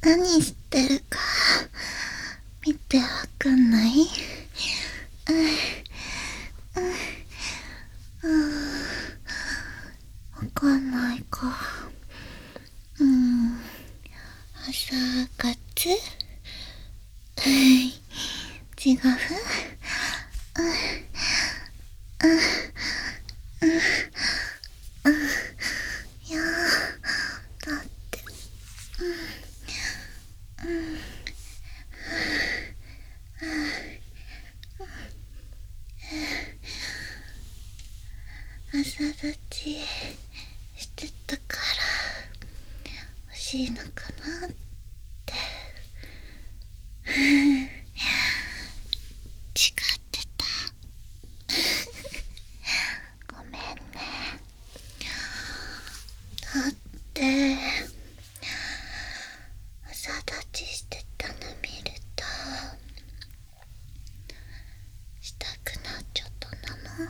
何してるか見てわかんない？わかんないか。朝活？違う？いやだって、朝立ちしてたから欲しいのかなって。違ってた。ごめんね。だって朝立ちしてたの見るとしたくなっちゃったんだもん。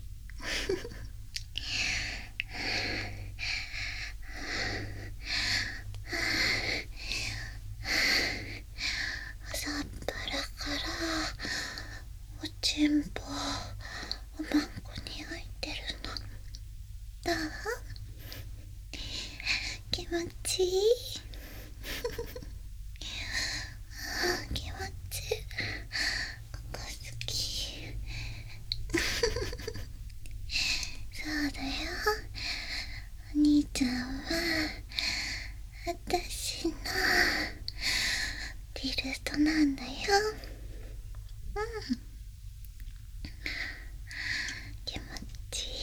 朝っぱらからおちんぽおまんこに入ってるの。どう？気持ちいい？気持ちいい。ここ好き。そうだよ。お兄ちゃんは私のリルトなんだよ。気持ちいい。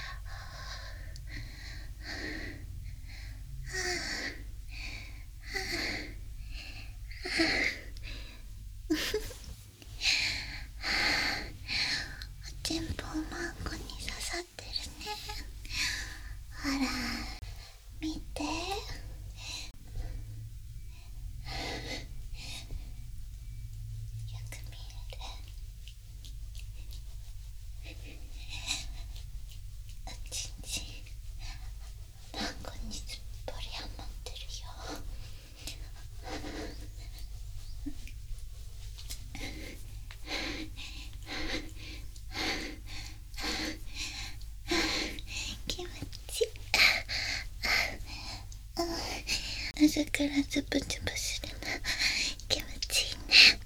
おちんぽおまんこに刺さってるね。ほら見て。よく見える？おちんちんまんこにすっぽりはまってるよ。気持ちいい。朝からズブズブするの気持ちいいね。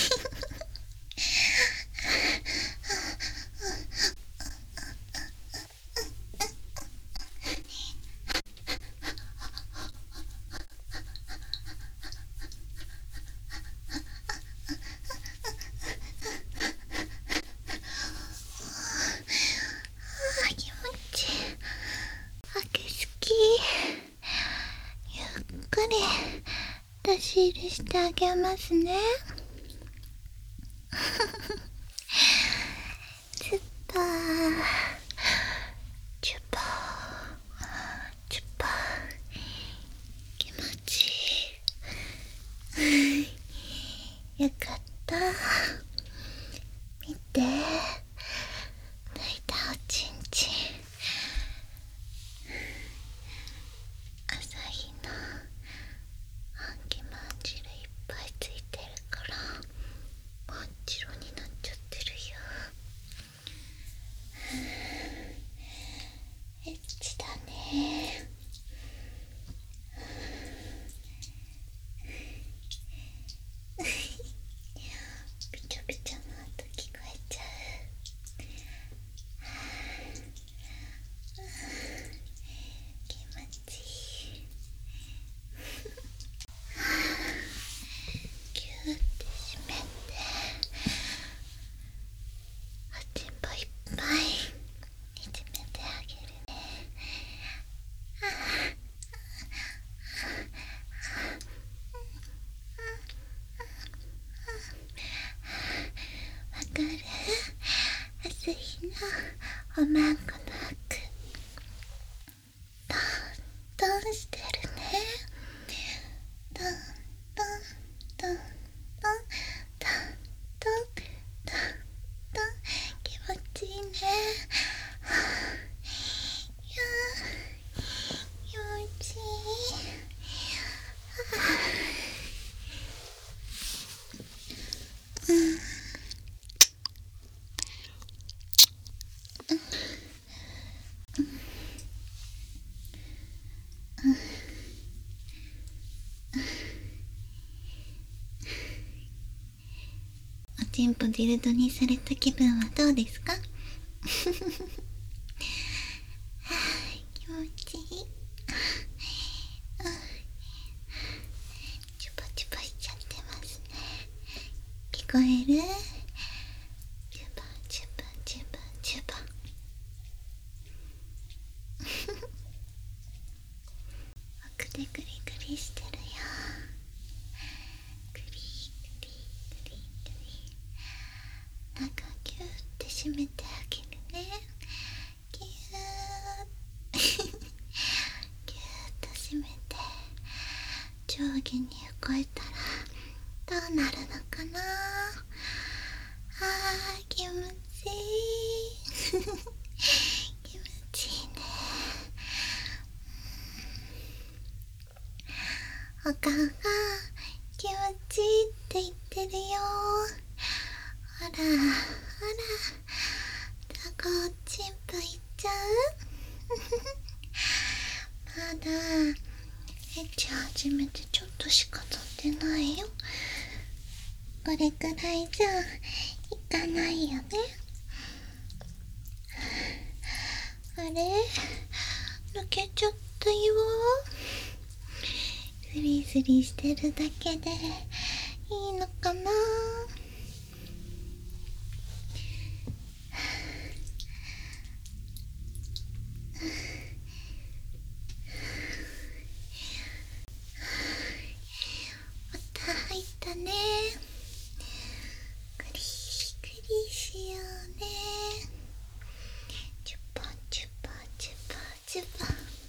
気持ちいい。あけすき。ゆっくり出し入れしてあげますね。チュッパーチュッパーチュッパー。気持ちいい。よかった。見て、抜いたおちんちん。朝日のあんきまんじるいっぱいついてるから真っ白になっちゃってるよ。エッチだね。びちゃびちゃの音聞こえちゃう。気持ちいい。ギューって締めておちんぽいっぱいいじめてあげるね。わかる？朝日のおまんこの服トントンしてるね。トントントントントントントントン。気持ちいいね。いや気持ちいい。 ちんぽディルドにされた気分はどうですか？はあ、気持ちいい。チュパチュパしちゃってますね。聞こえる？チュパチュパチュパチュパ。奥でグリグリしてるよ。グリグリグリグリ。中ギューって締めてあげるね。ギューギューッと締めて上下に動いたらどうなるのかな。あー、気持ちいい。気持ちいいね。お顔が気持ちいいって言ってるよ。ほらほら、ザコチンポいっちゃう？まだエッチ始めてちょっとしか経ってないよ。これくらいじゃいかないよね。あれ、抜けちゃったよ。スリスリしてるだけでいいのかな。また入ったね。クリクリしようね。チュパチュパチュパチュパ。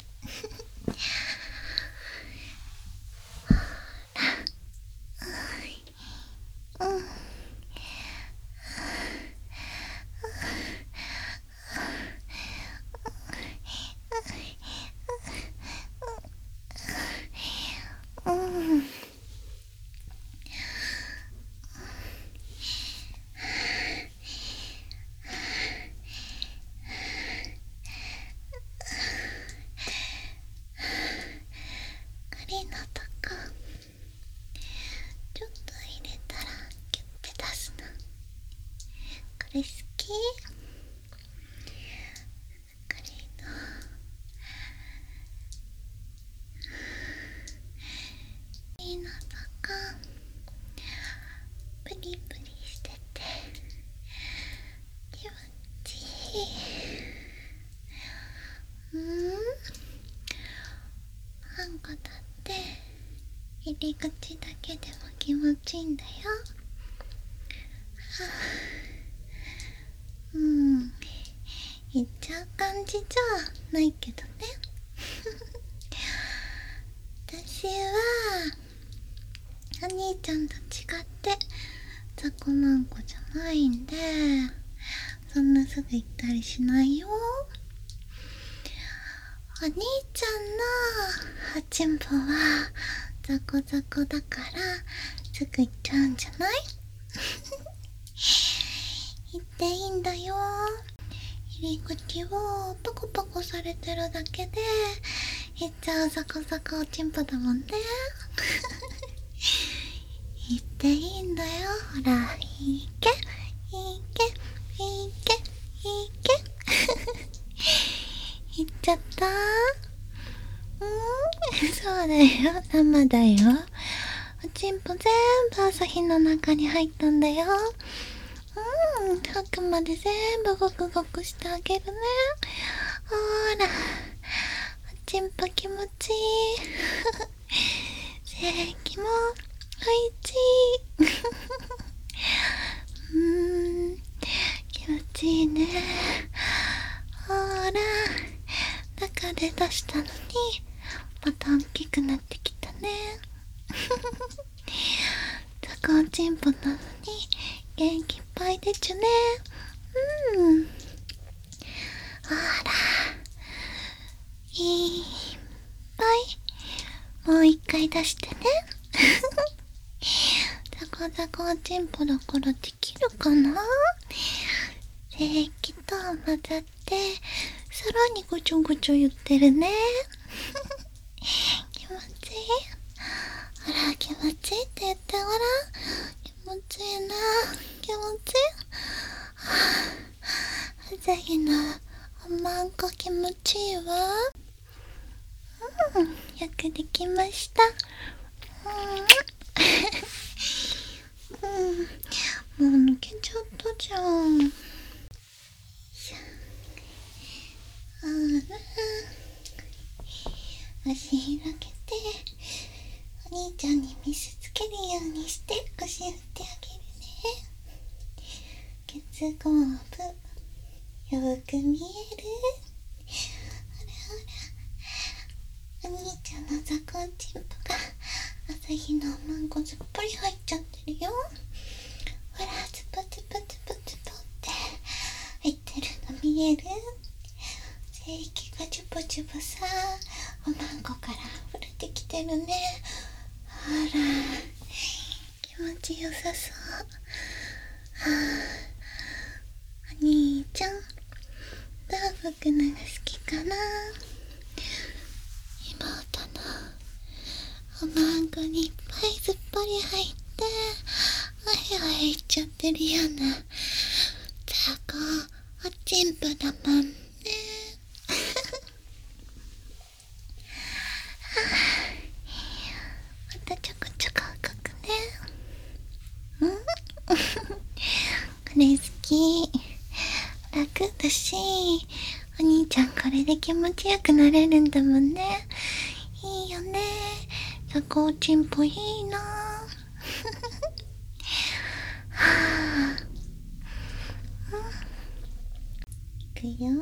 針のとこちょっと入れたらキュッて出すの。これ好き？これの針のとこプリプリしてて気持ちいい。ハンコだって入り口だけでも気持ちいいんだよ。はあ、言っちゃう感じじゃないけどね。私はお兄ちゃんと違って雑魚マンコじゃないんで、そんなすぐ行ったりしないよ。お兄ちゃんのはちんぽはザコザコだからすぐ行っちゃうんじゃない？行っていいんだよ。入り口をパコパコされてるだけで行っちゃうザコザコおちんぽだもんね。行っていいんだよ。ほら、いけいけいけいけ。行っちゃった？そうだよ、生だよ。おちんぽ全部朝日の中に入ったんだよ。吐くまで全部ゴクゴクしてあげるね。ほら、おちんぽ気持ちいい。性器もおいしい。気持ちいいね。ほら、中で出したのにまた大きくなってきたね。ザコおちんぽなのに元気いっぱいでちゅね。ほら、いっぱいもう一回出してね。ザコザコおちんぽだからできるかな。精液と混ざってさらにぐちょぐちょ言ってるね。気持ちいい。ほら、気持ちいいって言ってごらん。気持ちいいな、気持ちいいわ。よくできました。もう抜けちゃったじゃん。足広げて、お兄ちゃんにミスつけるようにして腰振ってあげるね。ケツゴーブよく見える。ほらほら、お兄ちゃんの雑魚チンポが朝日のマンゴーすっぽり入っちゃってるよ。ほら、ツポツポツポツポって入ってるの見える？精液がチュポチュポさ、おまんこから溢れてきてるね。ほら、気持ちよさそう。お兄ちゃん、どう僕のが好きかな？妹のおまんこにいっぱいすっぽり入っておへおへいっちゃってるような雑魚おちんぽだもんね。またちょこちょこ動くね。これ好き。楽だし、お兄ちゃんこれで気持ちよくなれるんだもんね。いいよね。雑魚おちんぽいいな。いくよ。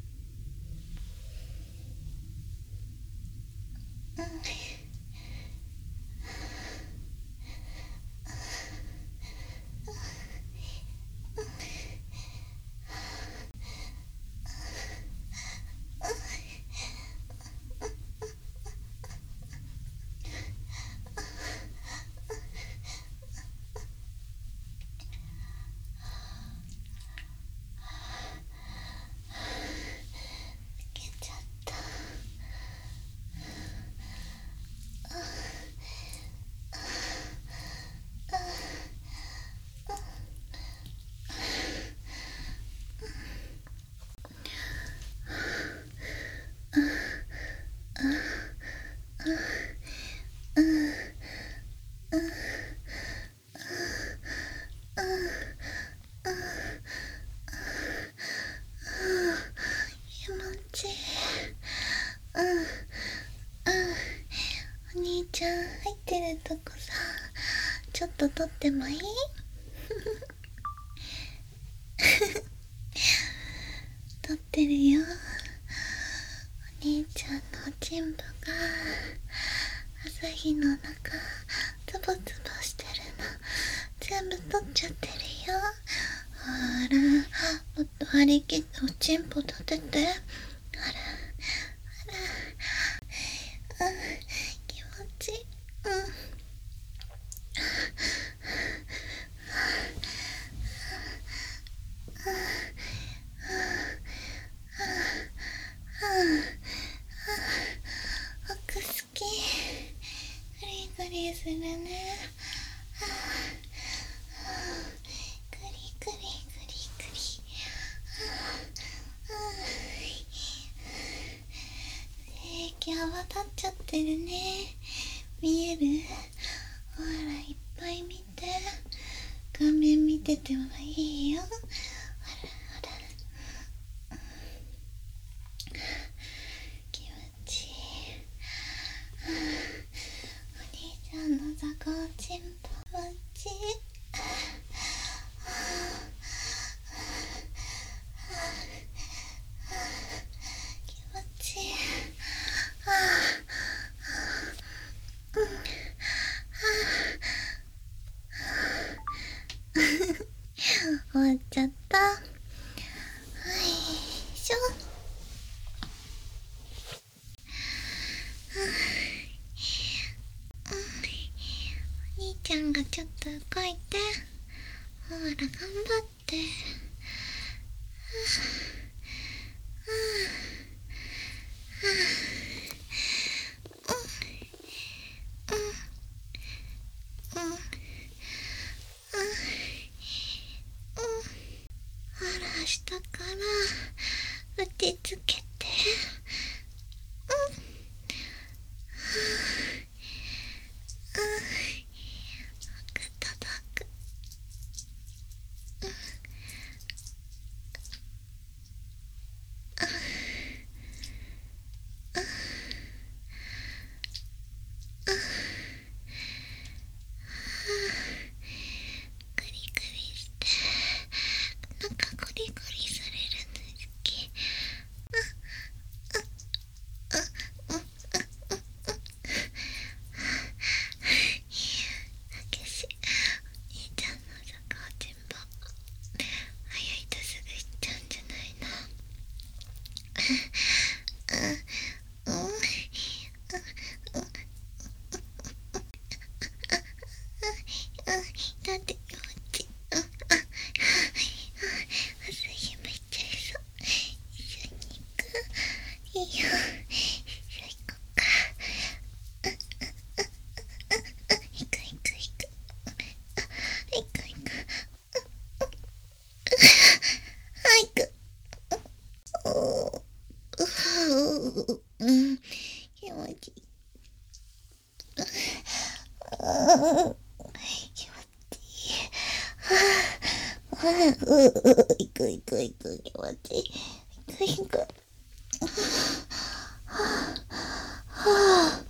お兄ちゃん入ってるとこさ、ちょっと撮ってもいい？撮ってるよ。お兄ちゃんのおちんぽが朝日の中ツボツボしてるの全部撮っちゃってるよ。ほら、もっと張り切っておちんぽ立てて。ほらほら、気持ちいい。奥好き。グリグリするね。グリグリグリグリ。精液泡立っちゃってるね。見える？ほら、いっぱい見て。画面見ててもいいよ。ほらほら。気持ちいい。お兄ちゃんの雑魚ちんぽ気持ちいい。気持ちいい。終わっちゃった。よいしょ。お兄ちゃんがちょっと動いて。ほら、頑張って。ほら、下から打ちつけて。 気持ちいい。いくいくいく、気持ちいい。いくいく。はぁ、はぁ、